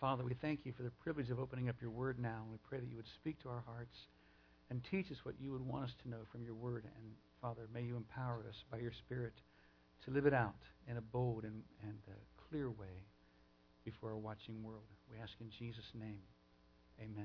Father, we thank you for the privilege of opening up your word now. And we pray that you would speak to our hearts and teach us what you would want us to know from your word. And Father, may you empower us by your Spirit to live it out in a bold and clear way before a watching world. We ask in Jesus' name. Amen.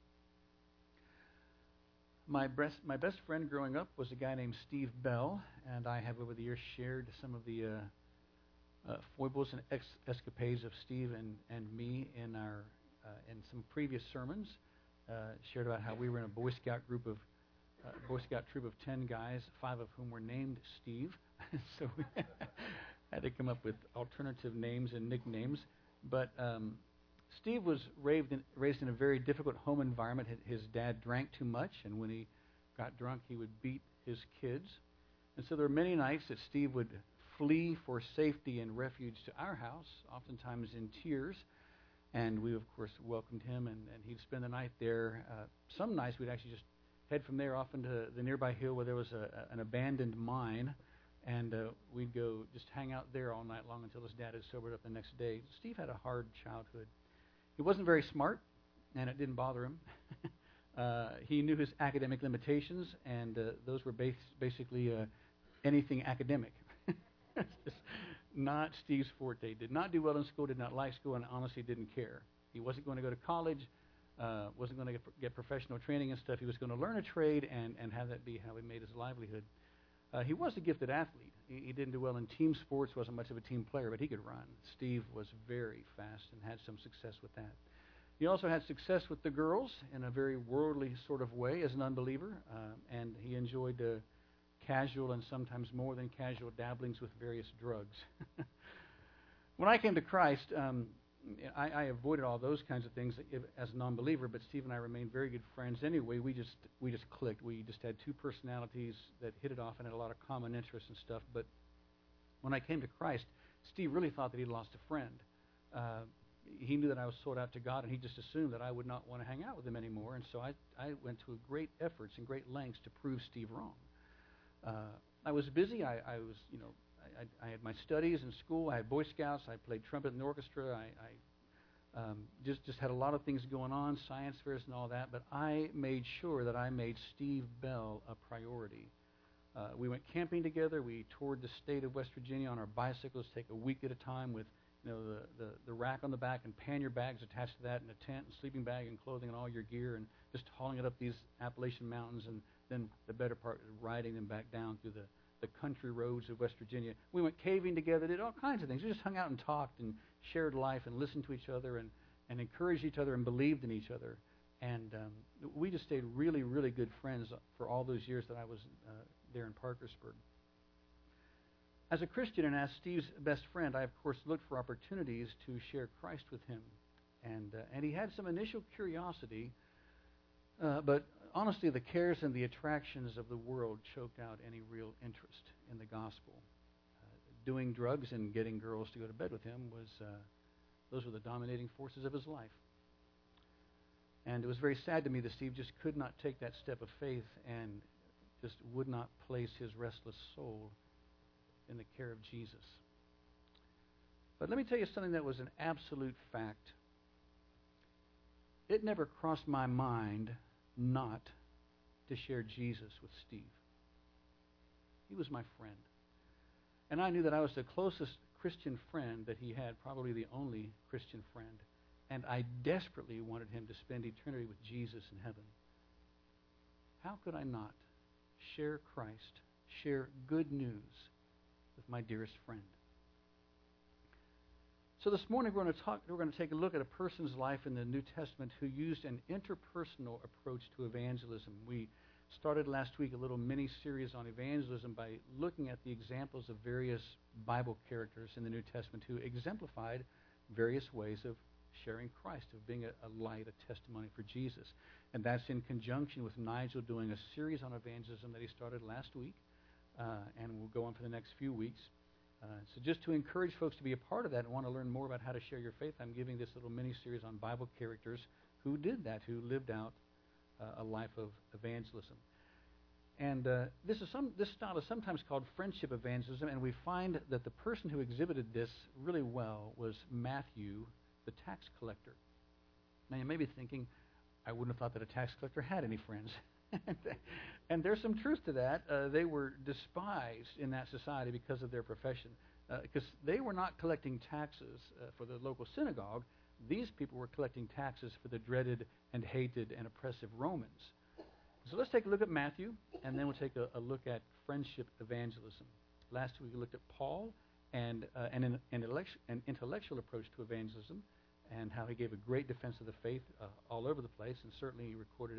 My best friend growing up was a guy named Steve Bell, and I have over the years shared some of the foibles and escapades of Steve and me in some previous sermons. Shared about how we were in a Boy Scout troop of 10 guys, 5 of whom were named Steve. So we had to come up with alternative names and nicknames. But Steve was raised in a very difficult home environment. His dad drank too much, and when he got drunk, he would beat his kids. And so there were many nights that Steve would flee for safety and refuge to our house, oftentimes in tears. And we, of course, welcomed him, and he'd spend the night there. Some nights we'd actually just head from there off into the nearby hill where there was an abandoned mine, and we'd go just hang out there all night long until his dad had sobered up the next day. Steve had a hard childhood. He wasn't very smart, and it didn't bother him. He knew his academic limitations, and those were basically anything academic. It's just not Steve's forte. Did not do well in school, did not like school, and honestly didn't care. He wasn't going to go to college, wasn't going to get professional training and stuff. He was going to learn a trade and have that be how he made his livelihood. He was a gifted athlete. He didn't do well in team sports, wasn't much of a team player, but he could run. Steve was very fast and had some success with that. He also had success with the girls in a very worldly sort of way as an unbeliever, and he enjoyed casual and sometimes more than casual dabblings with various drugs. When I came to Christ, I avoided all those kinds of things as a non-believer, but Steve and I remained very good friends anyway. We just clicked. We just had two personalities that hit it off and had a lot of common interests and stuff. But when I came to Christ, Steve really thought that he'd lost a friend. He knew that I was sold out to God, and he just assumed that I would not want to hang out with him anymore. And so I went to great efforts and great lengths to prove Steve wrong. I was busy. I was, I had my studies in school. I had Boy Scouts. I played trumpet in the orchestra. I just had a lot of things going on, science fairs and all that. But I made sure that I made Steve Bell a priority. We went camping together. We toured the state of West Virginia on our bicycles, take a week at a time with the rack on the back and pannier bags attached to that, and a tent and sleeping bag and clothing and all your gear, and just hauling it up these Appalachian mountains, and then the better part riding them back down through the country roads of West Virginia. We went caving together, did all kinds of things. We just hung out and talked and shared life and listened to each other and encouraged each other and believed in each other. And we just stayed really, really good friends for all those years that I was there in Parkersburg. As a Christian and as Steve's best friend, I, of course, looked for opportunities to share Christ with him. And he had some initial curiosity, but honestly, the cares and the attractions of the world choked out any real interest in the gospel. Doing drugs and getting girls to go to bed with him those were the dominating forces of his life. And it was very sad to me that Steve just could not take that step of faith and just would not place his restless soul in the care of Jesus. But let me tell you something that was an absolute fact. It never crossed my mind not to share Jesus with Steve. He was my friend. And I knew that I was the closest Christian friend that he had, probably the only Christian friend. And I desperately wanted him to spend eternity with Jesus in heaven. How could I not share Christ, share good news with my dearest friend? So this morning we're going to take a look at a person's life in the New Testament who used an interpersonal approach to evangelism. We started last week a little mini-series on evangelism by looking at the examples of various Bible characters in the New Testament who exemplified various ways of sharing Christ, of being a light, a testimony for Jesus. And that's in conjunction with Nigel doing a series on evangelism that he started last week, and will go on for the next few weeks. So just to encourage folks to be a part of that and want to learn more about how to share your faith, I'm giving this little mini-series on Bible characters who did that, who lived out a life of evangelism. And this style is sometimes called friendship evangelism, and we find that the person who exhibited this really well was Matthew, the tax collector. Now, you may be thinking, I wouldn't have thought that a tax collector had any friends. And there's some truth to that. They were despised in that society because of their profession. Because they were not collecting taxes for the local synagogue. These people were collecting taxes for the dreaded and hated and oppressive Romans. So let's take a look at Matthew, and then we'll take a look at friendship evangelism. Last week we looked at Paul and an intellectual approach to evangelism, and how he gave a great defense of the faith all over the place, and certainly recorded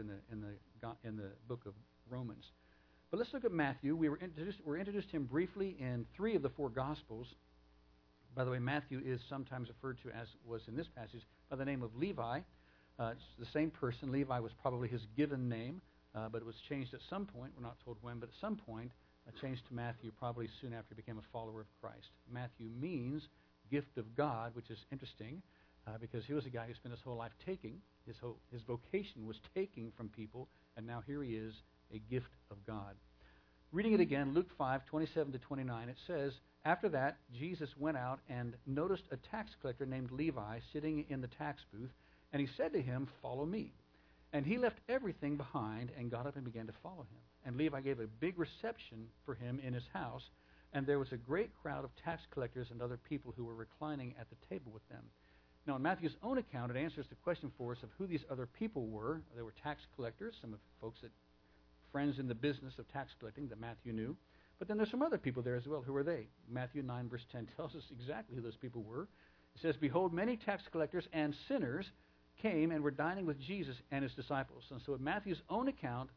in the book of Romans. But let's look at Matthew. We're introduced to him briefly in 3 of the 4 Gospels. By the way, Matthew is sometimes referred to, as was in this passage, by the name of Levi. It's the same person. Levi was probably his given name, but it was changed at some point. We're not told when, but at some point, changed to Matthew probably soon after he became a follower of Christ. Matthew means gift of God, which is interesting because he was a guy who spent his whole life taking. His vocation was taking from people, and now here he is, a gift of God. Reading it again, Luke 5:27 to 29, it says, after that, Jesus went out and noticed a tax collector named Levi sitting in the tax booth, and he said to him, follow me. And he left everything behind and got up and began to follow him. And Levi gave a big reception for him in his house, and there was a great crowd of tax collectors and other people who were reclining at the table with them. Now, in Matthew's own account, it answers the question for us of who these other people were. They were tax collectors, some of folks that friends in the business of tax collecting that Matthew knew. But then there's some other people there as well. Who are they? Matthew 9, verse 10 tells us exactly who those people were. It says, behold, many tax collectors and sinners came and were dining with Jesus and his disciples. And so in Matthew's own account,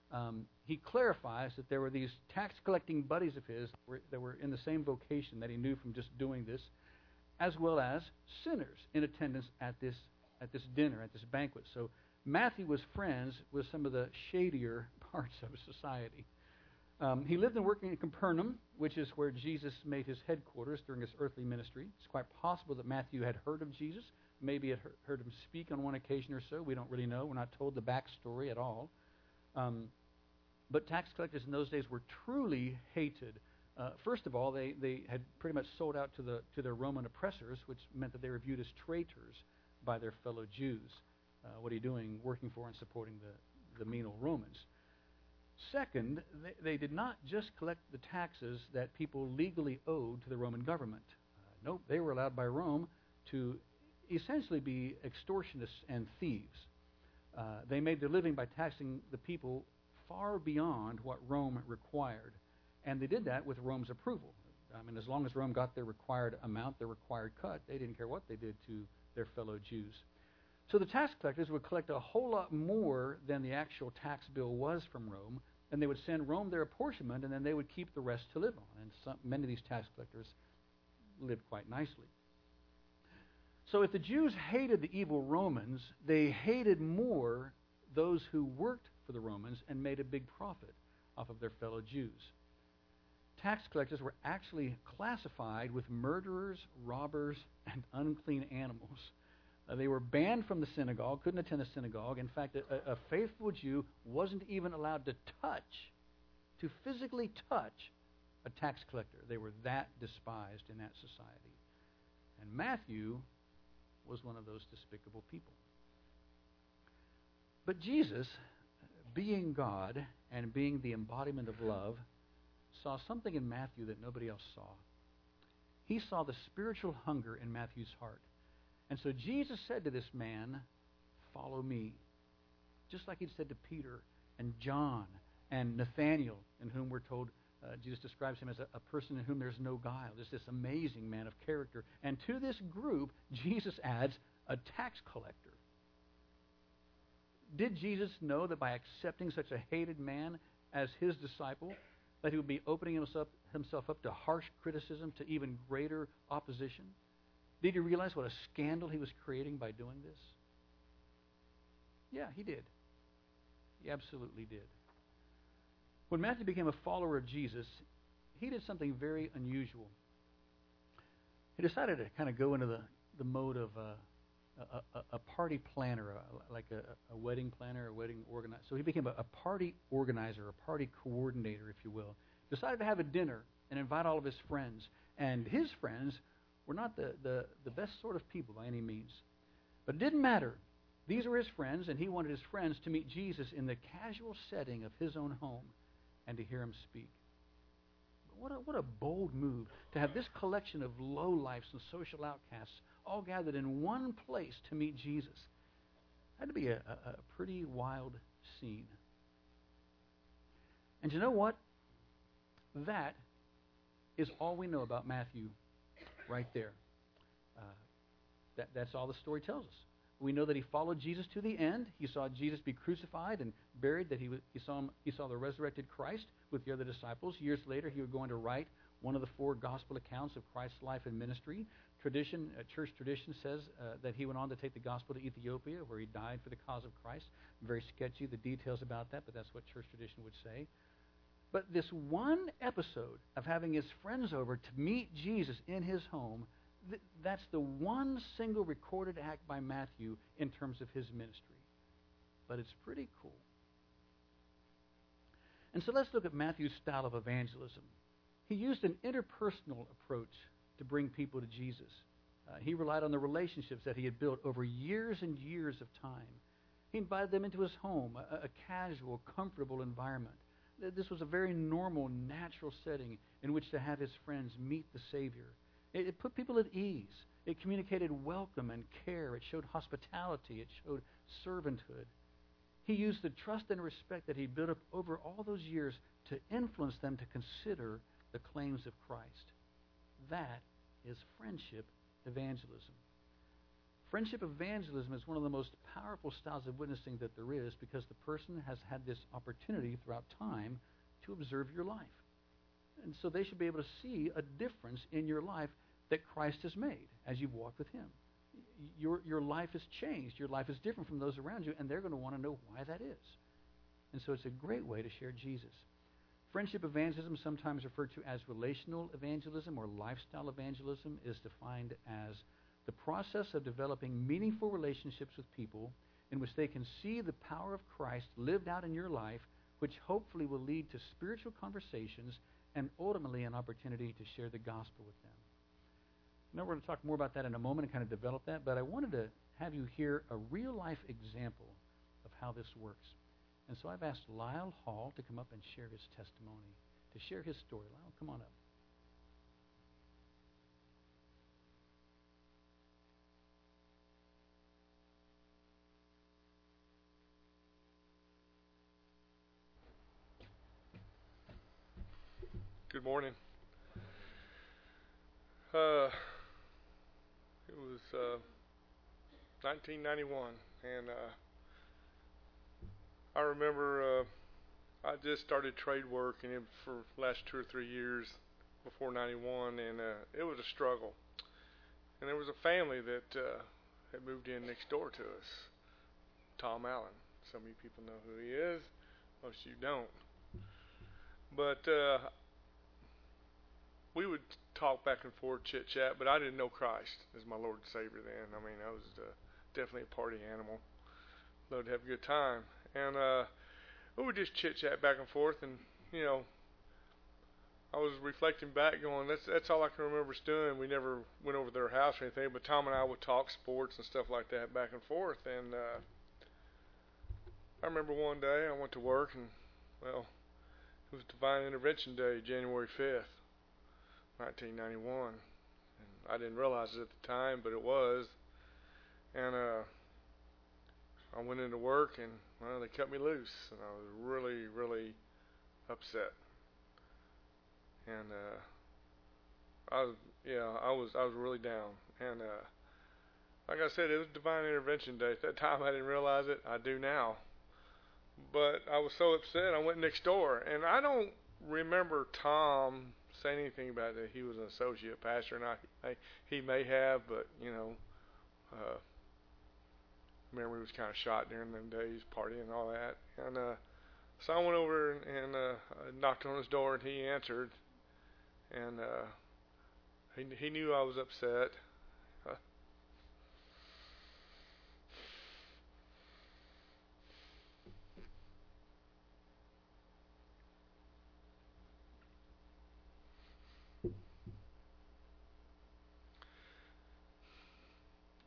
he clarifies that there were these tax collecting buddies of his that were in the same vocation that he knew from just doing this, as well as sinners in attendance at this dinner, at this banquet. So Matthew was friends with some of the shadier parts of society. He lived and worked in Capernaum, which is where Jesus made his headquarters during his earthly ministry. It's quite possible that Matthew had heard of Jesus, maybe had heard him speak on one occasion or so. We don't really know. We're not told the backstory at all. But tax collectors in those days were truly hated. First of all, they had pretty much sold out to their Roman oppressors, which meant that they were viewed as traitors by their fellow Jews. What are you doing working for and supporting the mean old Romans? Second, they did not just collect the taxes that people legally owed to the Roman government. Nope, they were allowed by Rome to essentially be extortionists and thieves. They made their living by taxing the people far beyond what Rome required. And they did that with Rome's approval. I mean, as long as Rome got their required amount, their required cut, they didn't care what they did to their fellow Jews. So the tax collectors would collect a whole lot more than the actual tax bill was from Rome, and they would send Rome their apportionment, and then they would keep the rest to live on. And many of these tax collectors lived quite nicely. So if the Jews hated the evil Romans, they hated more those who worked for the Romans and made a big profit off of their fellow Jews. Tax collectors were actually classified with murderers, robbers, and unclean animals. They were banned from the synagogue, couldn't attend the synagogue. In fact, a faithful Jew wasn't even allowed to physically touch a tax collector. They were that despised in that society. And Matthew was one of those despicable people. But Jesus, being God and being the embodiment of love, saw something in Matthew that nobody else saw. He saw the spiritual hunger in Matthew's heart. And so Jesus said to this man, follow me. Just like he said to Peter and John and Nathaniel, in whom we're told Jesus describes him as a person in whom there's no guile. Just this amazing man of character. And to this group, Jesus adds a tax collector. Did Jesus know that by accepting such a hated man as his disciple, that he would be opening himself up to harsh criticism, to even greater opposition? Did he realize what a scandal he was creating by doing this? Yeah, he did. He absolutely did. When Matthew became a follower of Jesus, he did something very unusual. He decided to kind of go into the mode of a party planner, like a wedding planner, a wedding organizer. So he became a party organizer, a party coordinator, if you will. Decided to have a dinner and invite all of his friends. And his friends were not the best sort of people by any means. But it didn't matter. These were his friends, and he wanted his friends to meet Jesus in the casual setting of his own home and to hear him speak. What a bold move to have this collection of lowlifes and social outcasts all gathered in one place to meet Jesus. That had to be a pretty wild scene. And you know what? That is all we know about Matthew right there. That's all the story tells us. We know that he followed Jesus to the end. He saw Jesus be crucified and buried, that he saw the resurrected Christ with the other disciples. Years later, he would go on to write one of the 4 gospel accounts of Christ's life and ministry. Church tradition says that he went on to take the gospel to Ethiopia, where he died for the cause of Christ. Very sketchy, the details about that, but that's what church tradition would say. But this one episode of having his friends over to meet Jesus in his home, that's the one single recorded act by Matthew in terms of his ministry. But it's pretty cool. And so let's look at Matthew's style of evangelism. He used an interpersonal approach to bring people to Jesus. He relied on the relationships that he had built over years and years of time. He invited them into his home, a casual, comfortable environment. This was a very normal, natural setting in which to have his friends meet the Savior. It put people at ease. It communicated welcome and care. It showed hospitality. It showed servanthood. He used the trust and respect that he built up over all those years to influence them to consider the claims of Christ. That is friendship evangelism. Friendship evangelism is one of the most powerful styles of witnessing that there is, because the person has had this opportunity throughout time to observe your life. And so they should be able to see a difference in your life that Christ has made as you've walked with him. Your life has changed. Your life is different from those around you, and they're going to want to know why that is. And so it's a great way to share Jesus. Friendship evangelism, sometimes referred to as relational evangelism or lifestyle evangelism, is defined as the process of developing meaningful relationships with people in which they can see the power of Christ lived out in your life, which hopefully will lead to spiritual conversations and ultimately an opportunity to share the gospel with them. Now we're going to talk more about that in a moment and kind of develop that, but I wanted to have you hear a real-life example of how this works. And so I've asked Lyle Hall to come up and share his testimony, to share his story. Lyle, come on up. Good morning. It was 1991, and I remember I just started trade work, and for the last 2 or 3 years before 91, and it was a struggle. And there was a family that had moved in next door to us, Tom Allen. Some of you people know who he is, most of you don't. But we would talk back and forth, chit-chat, but I didn't know Christ as my Lord and Savior then. I mean, I was definitely a party animal. Loved to have a good time. And we would just chit-chat back and forth, and, you know, I was reflecting back going, that's all I can remember us doing. We never went over to their house or anything, but Tom and I would talk sports and stuff like that back and forth. And I remember one day I went to work, and, well, it was Divine Intervention Day, January 5th. 1991, and I didn't realize it at the time, but it was. And I went into work, and well, they cut me loose, and I was really, really upset. And I was really down. And like I said, it was Divine Intervention Day. At that time, I didn't realize it. I do now. But I was so upset, I went next door, and I don't remember Tom saying anything about that he was an associate pastor, and he may have, but you know, memory was kind of shot during them days, partying and all that. And so I went over and knocked on his door, and he answered, and he knew I was upset.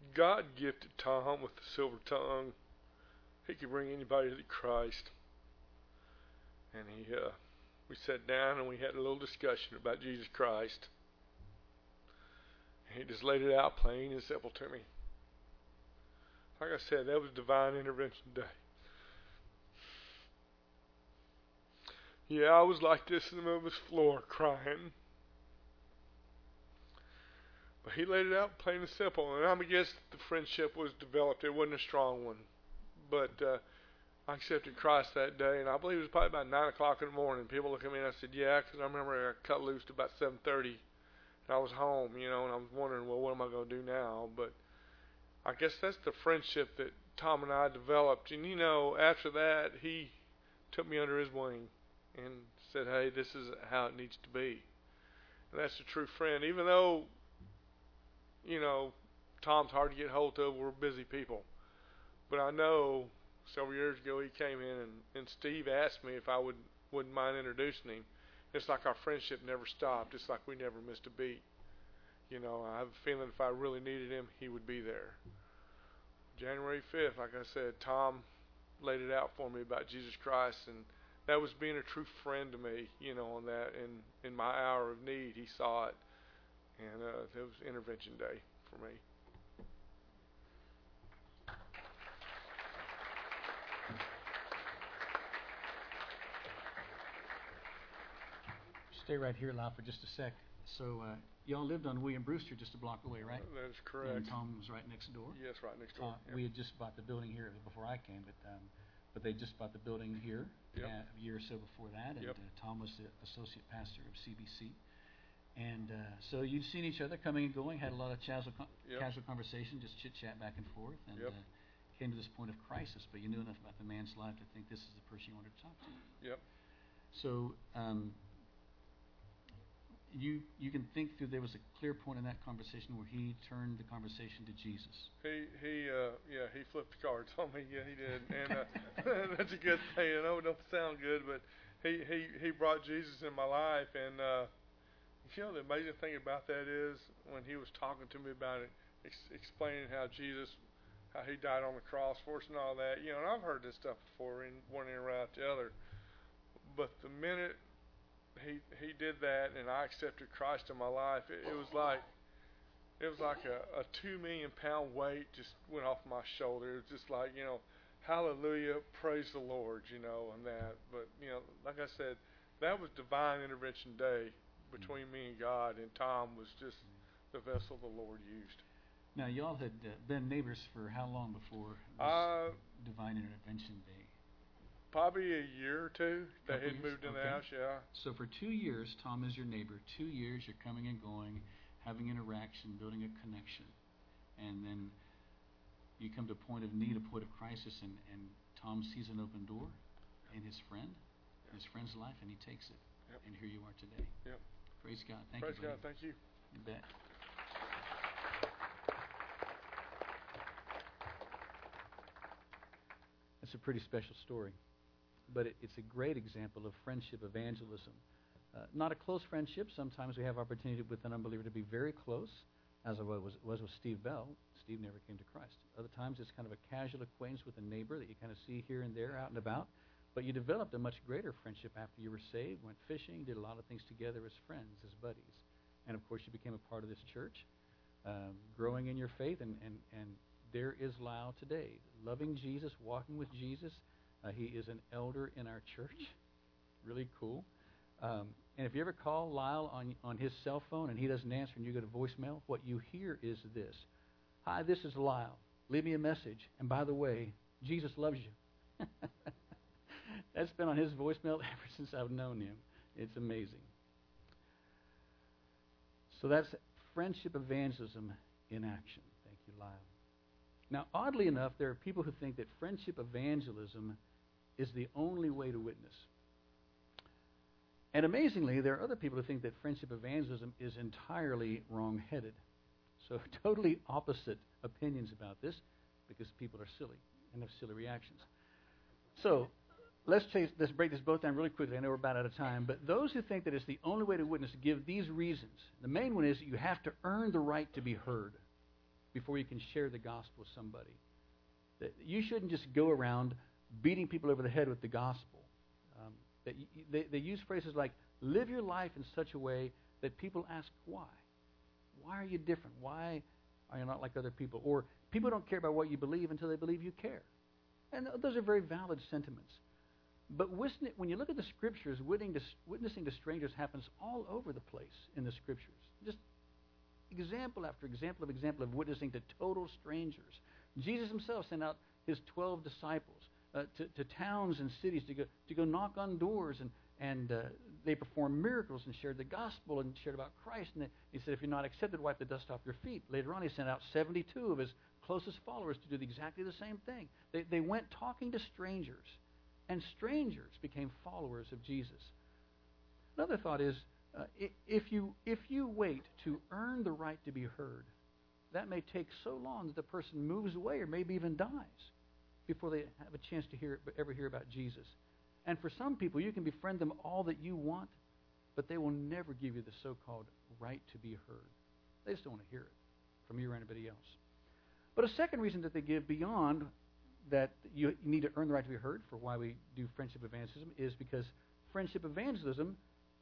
God gifted Tom with the silver tongue. He could bring anybody to Christ. And we sat down and we had a little discussion about Jesus Christ. And he just laid it out plain and simple to me. Like I said, that was divine intervention day. Yeah, I was like this in the middle of his floor crying. But he laid it out plain and simple. And I guess the friendship was developed. It wasn't a strong one. But I accepted Christ that day. And I believe it was probably about 9 o'clock in the morning. People looked at me and I said, yeah, because I remember I cut loose about 7:30. And I was home, and I was wondering, well, what am I going to do now? But I guess that's the friendship that Tom and I developed. And, after that, he took me under his wing and said, hey, this is how it needs to be. And that's a true friend. Even though, Tom's hard to get hold of, we're busy people. But I know several years ago he came in and Steve asked me if I wouldn't mind introducing him. It's like our friendship never stopped. It's like we never missed a beat. I have a feeling if I really needed him, he would be there. January 5th, like I said, Tom laid it out for me about Jesus Christ, and that was being a true friend to me, on that. In my hour of need, he saw it, and it was intervention day for me. Stay right here, Lyle, for just a sec. So y'all lived on William Brewster just a block away, right? That is correct. And Tom was right next door? Yes, right next door. Yep. We had just bought the building here before I came, but they just bought the building here a year or so before that, and Tom was the associate pastor of CBC. And so you'd seen each other coming and going, had a lot of casual conversation, just chit-chat back and forth, and came to this point of crisis, but you knew enough about the man's life to think this is the person you wanted to talk to. Yep. So you can think through there was a clear point in that conversation where he turned the conversation to Jesus. He flipped the cards on me. Yeah, he did, and that's a good thing. I know it don't sound good, but he brought Jesus in my life, and the amazing thing about that is when he was talking to me about it, explaining how he died on the cross for us and all that. And I've heard this stuff before, in one ear right out the other, but the minute he did that and I accepted Christ in my life, it was like a 2 million pound weight just went off my shoulder. It was just like, hallelujah, praise the Lord, and that. But, like I said, that was divine intervention day between me and God, and Tom was just the vessel the Lord used. Now, y'all had been neighbors for how long before this divine intervention day? Probably a year or two. They had moved in the house, So for 2 years, Tom is your neighbor. 2 years, you're coming and going, having interaction, building a connection. And then you come to a point of need, a point of crisis, and Tom sees an open door in his friend's life, and he takes it. Yep. And here you are today. Yep. Praise God. Thank you. Praise God. Thank you. You bet. That's a pretty special story. But it's a great example of friendship evangelism. Not a close friendship. Sometimes we have opportunity with an unbeliever to be very close, as it was with Steve Bell. Steve never came to Christ. Other times it's kind of a casual acquaintance with a neighbor that you kind of see here and there, out and about. But you developed a much greater friendship after you were saved, went fishing, did a lot of things together as friends, as buddies. And, of course, you became a part of this church, growing in your faith. And there is Lyle today, loving Jesus, walking with Jesus. He is an elder in our church. Really cool. And if you ever call Lyle on his cell phone and he doesn't answer and you get a voicemail, what you hear is this. Hi, this is Lyle. Leave me a message. And by the way, Jesus loves you. That's been on his voicemail ever since I've known him. It's amazing. So that's friendship evangelism in action. Thank you, Lyle. Now, oddly enough, there are people who think that friendship evangelism is the only way to witness. And amazingly, there are other people who think that friendship evangelism is entirely wrong-headed. So totally opposite opinions about this because people are silly and have silly reactions. So let's break this both down really quickly. I know we're about out of time. But those who think that it's the only way to witness give these reasons. The main one is that you have to earn the right to be heard before you can share the gospel with somebody. That you shouldn't just go around beating people over the head with the gospel. They use phrases like, live your life in such a way that people ask why. Why are you different? Why are you not like other people? Or people don't care about what you believe until they believe you care. And those are very valid sentiments. But when you look at the Scriptures, witnessing to strangers happens all over the place in the Scriptures. Just example after example of witnessing to total strangers. Jesus himself sent out his 12 disciples to towns and cities to go knock on doors, and they performed miracles and shared the gospel and shared about Christ. And he said, if you're not accepted, wipe the dust off your feet. Later on, he sent out 72 of his closest followers to do exactly the same thing. They went talking to strangers, and strangers became followers of Jesus. Another thought is, if you wait to earn the right to be heard, that may take so long that the person moves away or maybe even dies before they have a chance to ever hear about Jesus. And for some people, you can befriend them all that you want, but they will never give you the so-called right to be heard. They just don't want to hear it from you or anybody else. But a second reason that they give beyond that you need to earn the right to be heard for why we do friendship evangelism is because friendship evangelism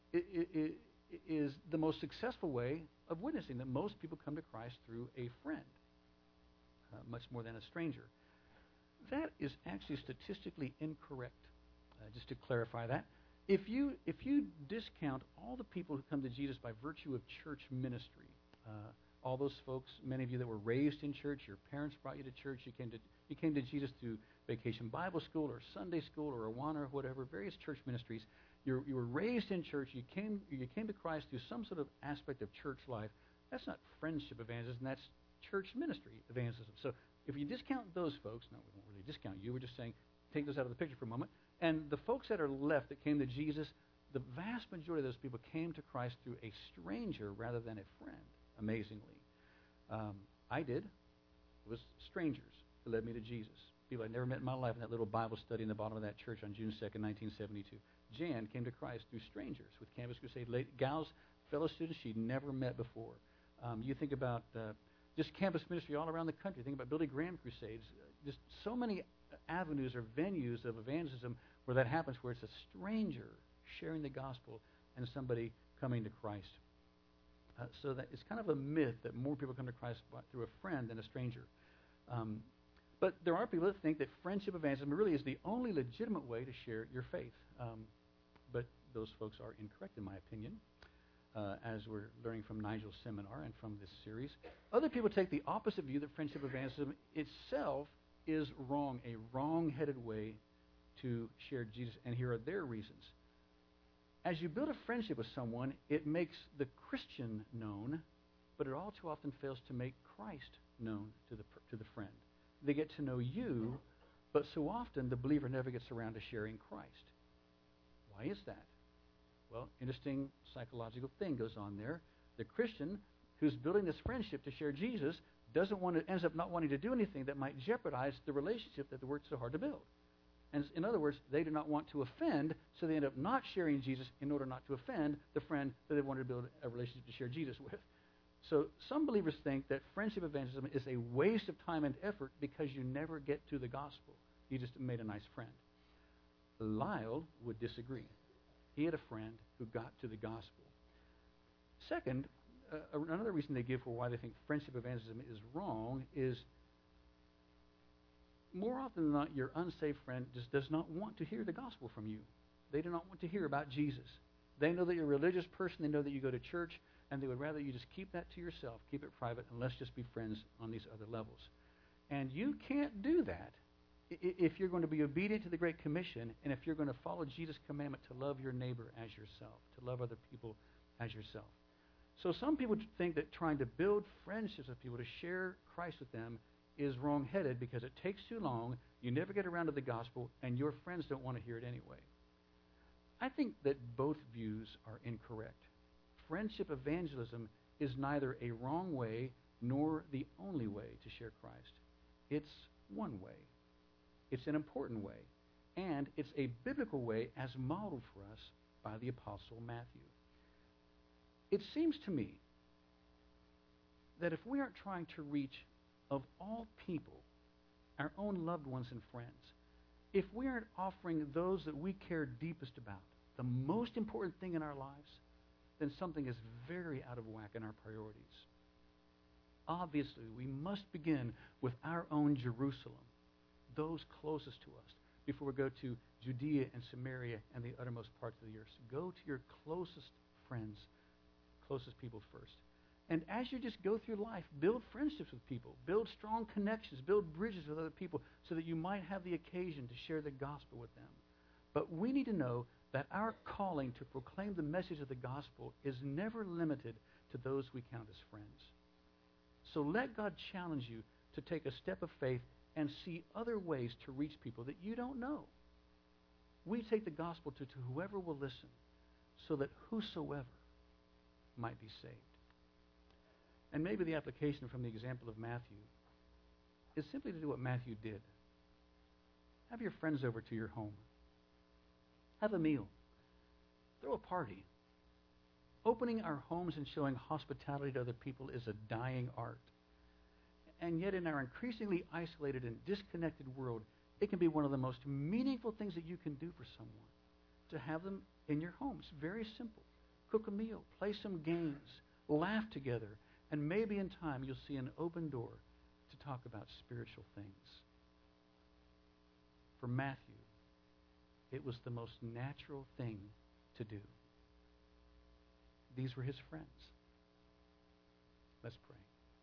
is the most successful way of witnessing, that most people come to Christ through a friend, much more than a stranger. That is actually statistically incorrect. Just to clarify that, if you discount all the people who come to Jesus by virtue of church ministry, all those folks, many of you that were raised in church, your parents brought you to church, you came to Jesus through Vacation Bible School or Sunday School or Awana or whatever, various church ministries. You were raised in church. You came to Christ through some sort of aspect of church life. That's not friendship evangelism. That's church ministry evangelism. So if you discount those folks, no, we won't really discount you. We're just saying take those out of the picture for a moment. And the folks that are left that came to Jesus, the vast majority of those people came to Christ through a stranger rather than a friend, amazingly. I did. It was strangers who led me to Jesus. People I'd never met in my life in that little Bible study in the bottom of that church on June 2nd, 1972. Jan came to Christ through strangers with Campus Crusade. Gals, fellow students she'd never met before. You think about just campus ministry all around the country. Think about Billy Graham crusades. Just so many avenues or venues of evangelism where that happens, where it's a stranger sharing the gospel and somebody coming to Christ. So that it's kind of a myth that more people come to Christ through a friend than a stranger. But there are people that think that friendship evangelism really is the only legitimate way to share your faith. But those folks are incorrect, in my opinion, as we're learning from Nigel's seminar and from this series. Other people take the opposite view, that friendship evangelism itself is wrong, a wrong-headed way to share Jesus, and here are their reasons. As you build a friendship with someone, it makes the Christian known, but it all too often fails to make Christ known to the friend. They get to know you, but so often the believer never gets around to sharing Christ. Why is that? Well, interesting psychological thing goes on there. The Christian who's building this friendship to share Jesus ends up not wanting to do anything that might jeopardize the relationship that they worked so hard to build. And in other words, they do not want to offend, so they end up not sharing Jesus in order not to offend the friend that they wanted to build a relationship to share Jesus with. So some believers think that friendship evangelism is a waste of time and effort because you never get to the gospel. You just made a nice friend. Lyle would disagree. He had a friend who got to the gospel. Second, another reason they give for why they think friendship evangelism is wrong is more often than not, your unsaved friend just does not want to hear the gospel from you. They do not want to hear about Jesus. They know that you're a religious person. They know that you go to church, and they would rather you just keep that to yourself, keep it private, and let's just be friends on these other levels. And you can't do that if you're going to be obedient to the Great Commission, and if you're going to follow Jesus' commandment to love your neighbor as yourself, to love other people as yourself. So some people think that trying to build friendships with people, to share Christ with them, is wrong-headed because it takes too long, you never get around to the gospel, and your friends don't want to hear it anyway. I think that both views are incorrect. Friendship evangelism is neither a wrong way nor the only way to share Christ. It's one way. It's an important way. And it's a biblical way as modeled for us by the Apostle Matthew. It seems to me that if we aren't trying to reach of all people, our own loved ones and friends, if we aren't offering those that we care deepest about the most important thing in our lives, then something is very out of whack in our priorities. Obviously, we must begin with our own Jerusalem, those closest to us, before we go to Judea and Samaria and the uttermost parts of the earth. So go to your closest friends, closest people first. And as you just go through life, build friendships with people, build strong connections, build bridges with other people so that you might have the occasion to share the gospel with them. But we need to know that our calling to proclaim the message of the gospel is never limited to those we count as friends. So let God challenge you to take a step of faith and see other ways to reach people that you don't know. We take the gospel to whoever will listen so that whosoever might be saved. And maybe the application from the example of Matthew is simply to do what Matthew did. Have your friends over to your home. Have a meal. Throw a party. Opening our homes and showing hospitality to other people is a dying art. And yet in our increasingly isolated and disconnected world, it can be one of the most meaningful things that you can do for someone, to have them in your home. It's very simple. Cook a meal, play some games, laugh together, and maybe in time you'll see an open door to talk about spiritual things. For Matthew, it was the most natural thing to do. These were his friends. Let's pray.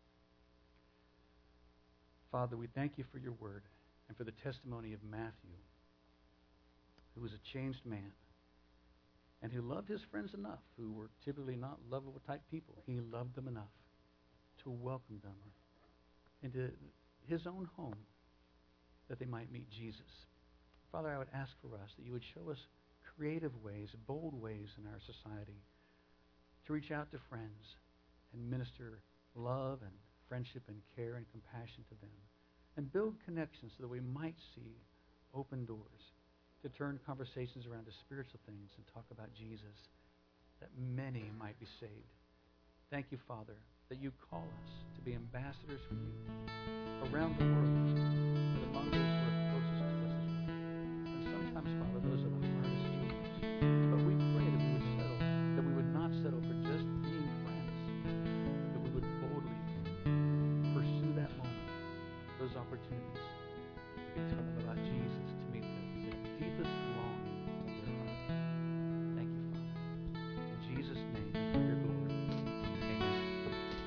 Father, we thank you for your word and for the testimony of Matthew, who was a changed man and who loved his friends enough, who were typically not lovable type people. He loved them enough to welcome them into his own home that they might meet Jesus. Father, I would ask for us that you would show us creative ways, bold ways in our society to reach out to friends and minister love and friendship and care and compassion to them, and build connections so that we might see open doors to turn conversations around to spiritual things and talk about Jesus, that many might be saved. Thank you, Father, that you call us to be ambassadors for you around the world and among those